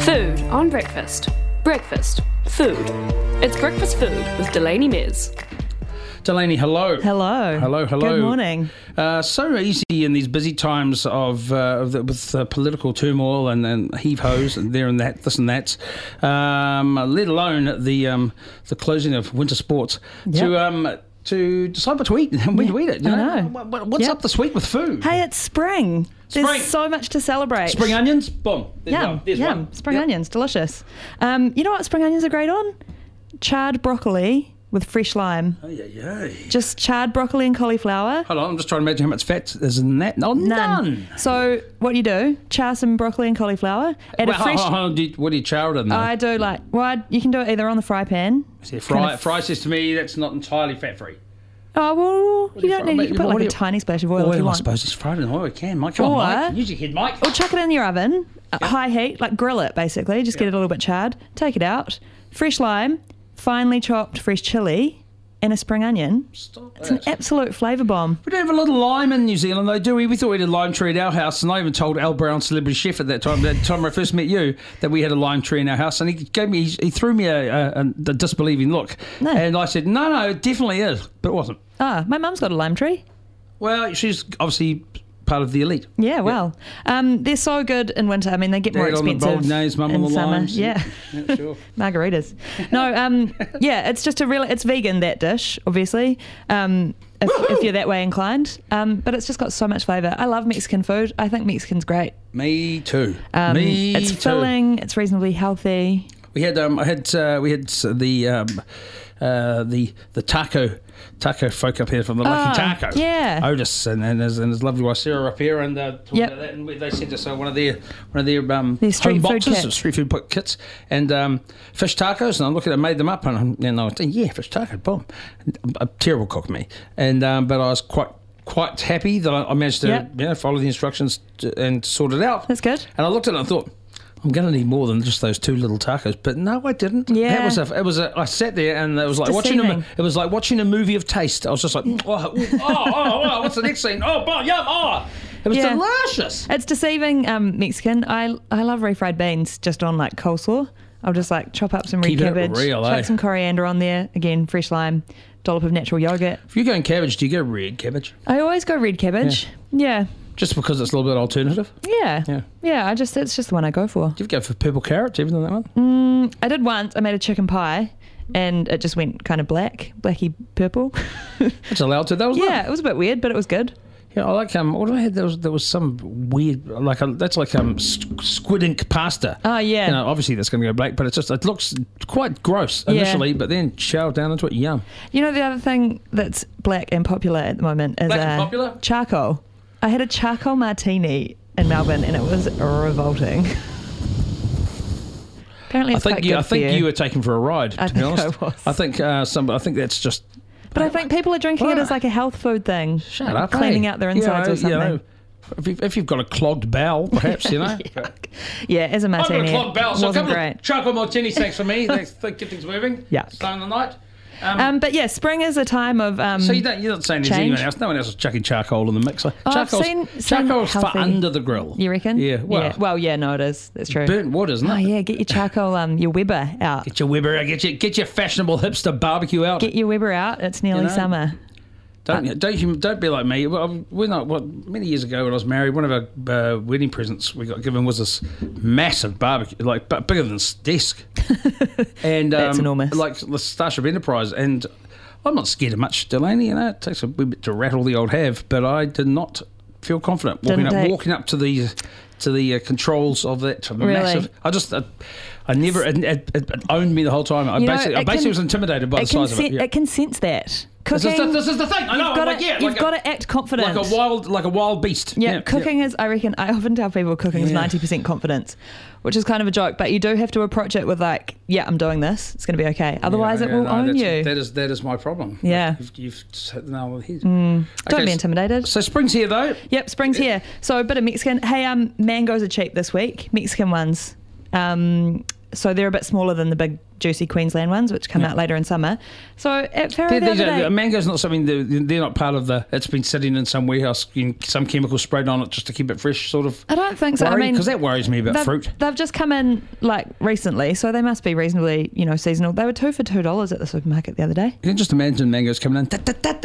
Food on breakfast. Breakfast. Food. It's breakfast food with Delaney Miz. Delaney, hello. Hello. Hello. Good morning. So easy in these busy times with political turmoil and heave-hos and there and that, this and that, let alone the closing of winter sports, to decide what to eat and when to eat it. You know? What's up this week with food? Hey, it's spring. There's so much to celebrate. Spring onions, boom. There's one. Spring onions, delicious. You know what spring onions are great on? Charred broccoli with fresh lime. Oh, yeah. Just charred broccoli and cauliflower. Hold on, I'm just trying to imagine how much fat is in that. No, none. So what do you do? Char some broccoli and cauliflower. Add a fresh... Hold on, what do you char it in? I do you can do it either on the fry pan. See, fry says to me that's not entirely fat-free. Oh, well, you don't need... You can put a tiny splash of oil if you want. I suppose it's fried in oil. You can, Mike. Come on, Mike. Use your head, Mike. Or chuck it in your oven, high heat, grill it, basically. Just get it a little bit charred. Take it out. Fresh lime, finely chopped fresh chilli, and a spring onion. It's an absolute flavour bomb. We don't have a lot of lime in New Zealand, though, do we? We thought we had a lime tree at our house, and I even told Al Brown, celebrity chef at that time I first met you, that we had a lime tree in our house, and he threw me a disbelieving look. No. And I said, no, it definitely is, but it wasn't. My mum's got a lime tree. Well, she's obviously part of the elite. Yeah, well. They're so good in winter. I mean, they get more expensive in summer. Yeah. Sure. Margaritas. No, it's just it's vegan, that dish, obviously, if you're that way inclined. But it's just got so much flavour. I love Mexican food. I think Mexican's great. Me too. It's filling. It's reasonably healthy. We had the taco folk up here from the Lucky Taco. Yeah. Otis and his lovely wife Sarah up here, and talking about that, and they sent us one of their street home boxes, food street food kits, and fish tacos. And I looked at it, made them up, and I was thinking, fish taco, boom. A terrible cook, me, and but I was quite happy that I managed to follow the instructions and sort it out. That's good. And I looked at it and I thought, I'm going to need more than just those two little tacos, but no, I didn't. Yeah, I sat there and it was like watching a movie of taste. I was just like, what's the next scene? Yum! It was delicious. It's deceiving. Mexican. I love refried beans just on coleslaw. I'll just chop up some red cabbage, chuck some coriander on there. Again, fresh lime, dollop of natural yogurt. If you're going cabbage, do you go red cabbage? I always go red cabbage. Yeah. Just because it's a little bit alternative? Yeah. It's just the one I go for. Did you go for purple carrot? Did you ever done that one? I did once. I made a chicken pie and it just went kind of blacky purple. It's allowed to, though, wasn't it? Yeah, it was a bit weird, but it was good. Yeah, I like what I had. There was some weird squid ink pasta. Oh yeah. Obviously that's going to go black, but it looks quite gross initially, but then chow down into it. Yum. You know the other thing that's black and popular at the moment is charcoal. I had a charcoal martini in Melbourne and it was revolting. Apparently it's quite good for you. I think you were taken for a ride, to be honest. I think I think that's just... But I think people are drinking it as a health food thing. Shut up, cleaning out their insides or something. If you've got a clogged bowel, perhaps, Yeah, as a martini, I've got a clogged bowel, so wasn't great. Charcoal martini, thanks for me. Get things moving. Yeah. Start the night. But yeah, spring is a time of so you're not saying there's anyone else. No one else is chucking charcoal in the mixer. Charcoal's for under the grill. You reckon? Yeah. Well, no, it is. That's true. Burnt wood, isn't it? Oh yeah, get your charcoal, your Weber out. Get your Weber out. Get your fashionable hipster barbecue out. Get your Weber out. It's nearly summer. Don't be like me. Many years ago when I was married, one of our wedding presents we got given was this massive barbecue, bigger than this desk, and that's enormous, like the Starship Enterprise. And I'm not scared of much, Delaney. It takes a wee bit to rattle the old have, but I did not feel confident walking up to the controls of that massive. It owned me the whole time. I basically was intimidated by the size of it. It can sense that. Cooking, this is the thing. I know. You've got to act confident, like a wild beast. Yeah, cooking is. I reckon. I often tell people cooking is 90% confidence, which is kind of a joke. But you do have to approach it with I'm doing this. It's going to be okay. Otherwise, it will own you. That is my problem. Yeah, you've hit the nail on the head. Don't be intimidated. So spring's here though. Yep, spring's here. So a bit of Mexican. Hey, mangoes are cheap this week. Mexican ones. So they're a bit smaller than the big juicy Queensland ones, which come out later in summer. So at Farrer the other day, mango's not something they're not part of the. It's been sitting in some warehouse, some chemical sprayed on it just to keep it fresh, sort of. I don't think so. I mean, because that worries me about fruit. They've just come in like recently, so they must be reasonably, seasonal. They were $2 for $2 at the supermarket the other day. You can just imagine mangoes coming in.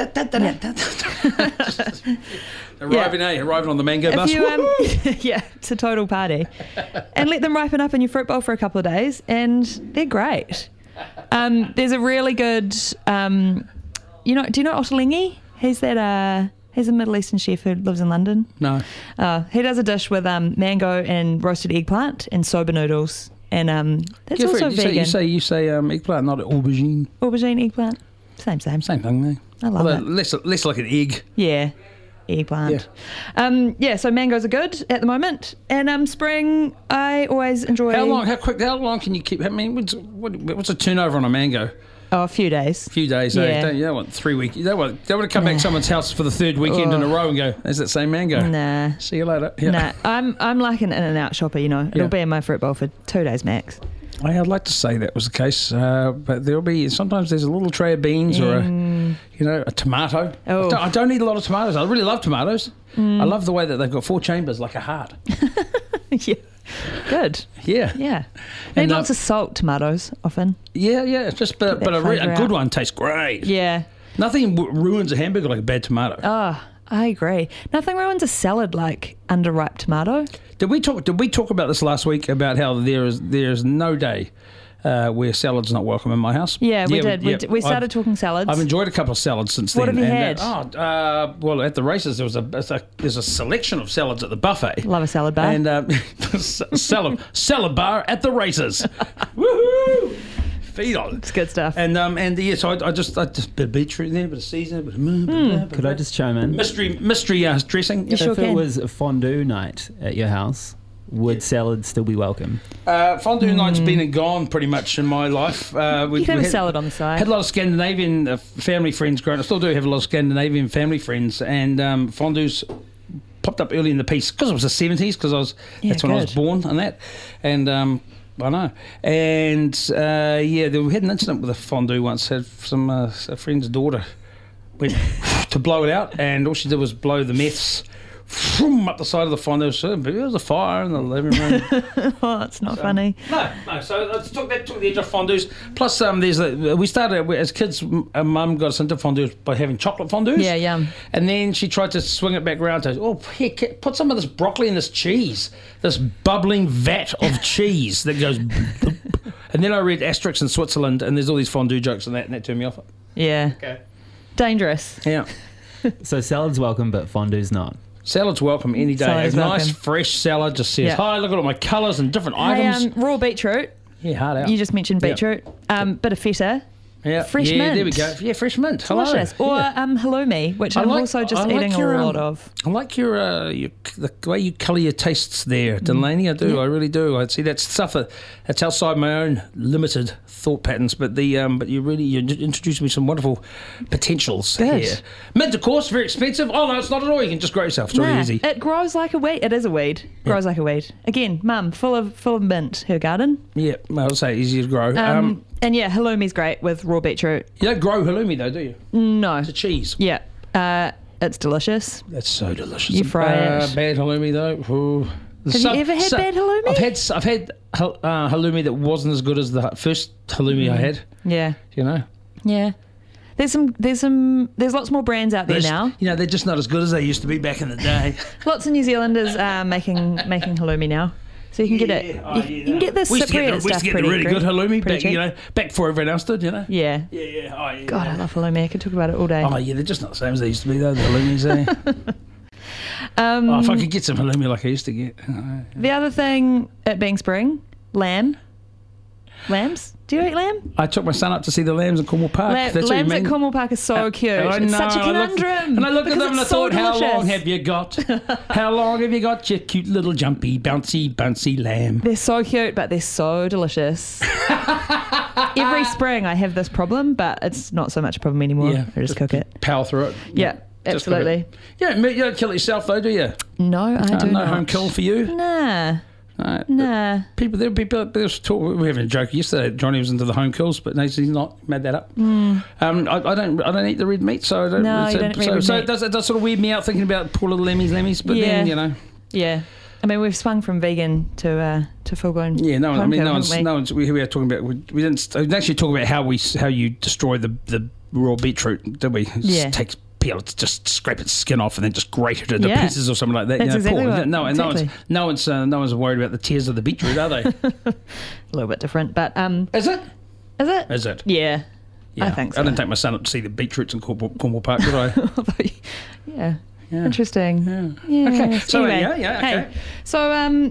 Arriving on the mango bus. It's a total party. And let them ripen up in your fruit bowl for a couple of days, and they're great. There's a really good, do you know Ottolenghi? He's a Middle Eastern chef who lives in London. No. He does a dish with mango and roasted eggplant and soba noodles, and that's also vegan. You say eggplant, not aubergine. Aubergine, eggplant, same thing, man. I love it. Less like an egg. Yeah. Eggplant. So mangoes are good at the moment, and spring I always enjoy. How long can you keep? I mean, what's a turnover on a mango? Oh, a few days. You don't want 3 weeks. You don't want to come back to someone's house for the third weekend in a row and go, "Is that same mango?" Nah. See you later. Yeah. Nah. I'm like an in and out shopper. It'll be in my fruit bowl for 2 days max. I'd like to say that was the case, but sometimes there's a little tray of beans or a tomato. Oh. I don't eat a lot of tomatoes. I really love tomatoes. I love the way that they've got 4 chambers like a heart. Yeah. Good. Yeah. Yeah. Need lots of salt, tomatoes, often. Yeah. It's just, but a good one tastes great. Yeah. Nothing ruins a hamburger like a bad tomato. Oh, I agree. Nothing ruins a salad like underripe tomato. Did we talk about this last week about how there is no day where salad's not welcome in my house? Yeah, we did. We started talking salads. I've enjoyed a couple of salads since then. What have you had? Well, at the races there's a selection of salads at the buffet. Love a salad bar. And salad bar at the races. Woohoo! Feed on it. It's good stuff. And so I just a bit of beetroot there, a bit of seasoning, Could I just chime in? Mystery dressing. You sure if can. it was a fondue night at your house, would salad still be welcome? Fondue night's been and gone pretty much in my life. We had a salad on the side. Had a lot of Scandinavian family friends growing up. I still do have a lot of Scandinavian family friends, and fondues popped up early in the piece because it was the 70s. That's when I was born and that, and. I know. And, we had an incident with a fondue once. Had a friend's daughter went to blow it out, and all she did was blow the meths up the side of the fondue. So there was a fire in the living room. Oh, it's not funny. No. So took the edge off fondues. Plus, we started as kids. Mum got us into fondues by having chocolate fondues. Yeah, yum. And then she tried to swing it back around to, put some of this broccoli in this cheese, this bubbling vat of cheese that goes. And then I read Asterix in Switzerland, and there's all these fondue jokes, and that turned me off. Yeah. Okay. Dangerous. Yeah. So salad's welcome, but fondue's not. Salad's welcome any day. Salad's a nice welcome. fresh salad just says, hi, look at all my colours and different items. Raw beetroot. Yeah, hard out. You just mentioned beetroot. Bit of feta. Yeah. Fresh mint. There we go. Yeah, fresh mint. Delicious. Hello. Or halloumi, which I'm also just eating a lot of. I like the way you colour your tastes there, Delaney. I do. I really do. I see that's stuff that's outside my own limited thought patterns. But you introduced me to some wonderful potentials here. Mint, of course, very expensive. Oh no, it's not at all. You can just grow yourself. It's really easy. It grows like a weed. It is a weed. Grows like a weed. Again, Mum, full of mint. Her garden. Yeah, I'll say easy to grow. And halloumi's great with raw beetroot. You don't grow halloumi though, do you? No. It's a cheese. Yeah. It's delicious. That's so delicious. You fry it. Bad halloumi though. Ooh. Have you ever had bad halloumi? I've had halloumi that wasn't as good as the first halloumi I had. Yeah. Yeah. There's lots more brands out there now. They're just not as good as they used to be back in the day. Lots of New Zealanders are making halloumi now. So you can get it. You can get this Cypriot stuff. We used to get the really good halloumi back before everyone else did, Yeah. Yeah. Oh, yeah. God, I love halloumi. I could talk about it all day. Oh, yeah, they're just not the same as they used to be, though, the halloumis, if I could get some halloumi like I used to get. The other thing, it being spring, lamb. Lambs? Do you eat lamb? I took my son up to see the lambs in Cornwall Park. Lambs at Cornwall Park are so cute. It's such a conundrum. And I looked at them and I thought, delicious. How long have you got? How long have you got, you cute little jumpy, bouncy, bouncy lamb? They're so cute, but they're so delicious. Every spring I have this problem, but it's not so much a problem anymore. Yeah, I just cook it. Power through it. Yeah, absolutely. Yeah, you don't kill it yourself though, do you? No, I do not. No home kill for you? Nah. Nah. There were people we were having a joke yesterday. Johnny was into the home kills, but no, he's not. Made that up. I don't eat the red meat, so I don't. No, you don't eat red so meat. it does sort of weird me out thinking about poor little lemmies. But then Yeah. I mean, we've swung from vegan to full blown. Yeah, no one. I mean, home kill, no one's. We were talking about. We didn't actually talk about how you destroy the raw beetroot, did we? Yeah. Peel it, just scrape its skin off, and then just grate it into pieces or something like that. That's exactly what. No one's worried about the tears of the beetroot, are they? A little bit different, but Is it? Is it? Is it? Yeah. Yeah. I think so. I didn't take my son up to see the beetroots in Cornwall Park, did I? Yeah. Interesting. Yeah. Okay. So Anyway, okay. Hey, so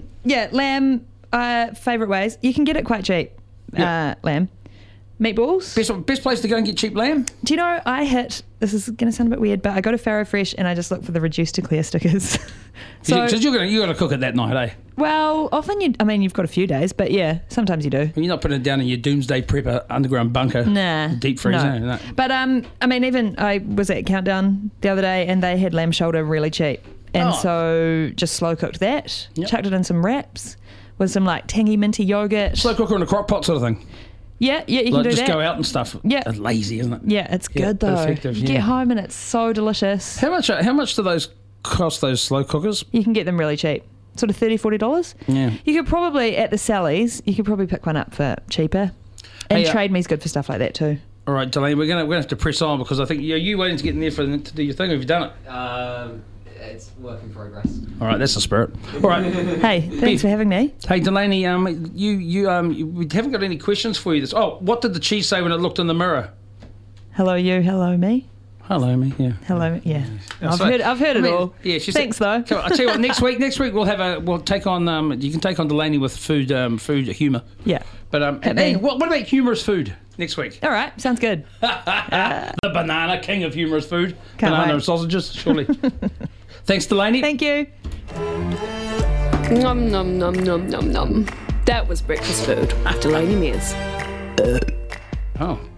lamb. Favorite ways you can get it quite cheap. Yeah. Lamb, meatballs. Best place to go and get cheap lamb. Do you know this is going to sound a bit weird, but I go to Farrow Fresh and I just look for the reduced to clear stickers. Because you're gonna cook it that night, eh? Well, often you've got a few days, but yeah, sometimes you do. You're not putting it down in your doomsday prepper underground bunker. Nah. Deep freezer. No. No. But even I was at Countdown the other day and they had lamb shoulder really cheap. And so just slow cooked that, chucked it in some wraps with some like tangy minty yogurt. Slow cooker in a crock pot sort of thing. Yeah, you can do just that. Go out and stuff. Yeah. It's lazy, isn't it? Yeah, it's good though. Effective, You get home and it's so delicious. How much do those cost, those slow cookers? You can get them really cheap. Sort of $30-$40. Yeah. You could probably, at the Sally's, pick one up for cheaper. And Trade Me's good for stuff like that too. All right, Delaney, we're gonna have to press on because I think you waiting to get in there to do your thing. Have you done it? It's work in progress. All right, that's the spirit. All right. Hey, thanks for having me. Hey, Delaney, we haven't got any questions for you. What did the cheese say when it looked in the mirror? Hello you, hello me. Hello, me. Yeah. Hello, yeah. So, I've heard it all. Yeah, thanks though. Come on, I'll tell you what. Next week we'll take on. You can take on Delaney with food humour. Yeah. But hey, what about humorous food next week? All right, sounds good. The banana king of humorous food. Can't Banana wait. and sausages, surely. Thanks, Delaney. Thank you. Nom nom nom nom nom nom. That was breakfast food with Delaney Mears. Oh.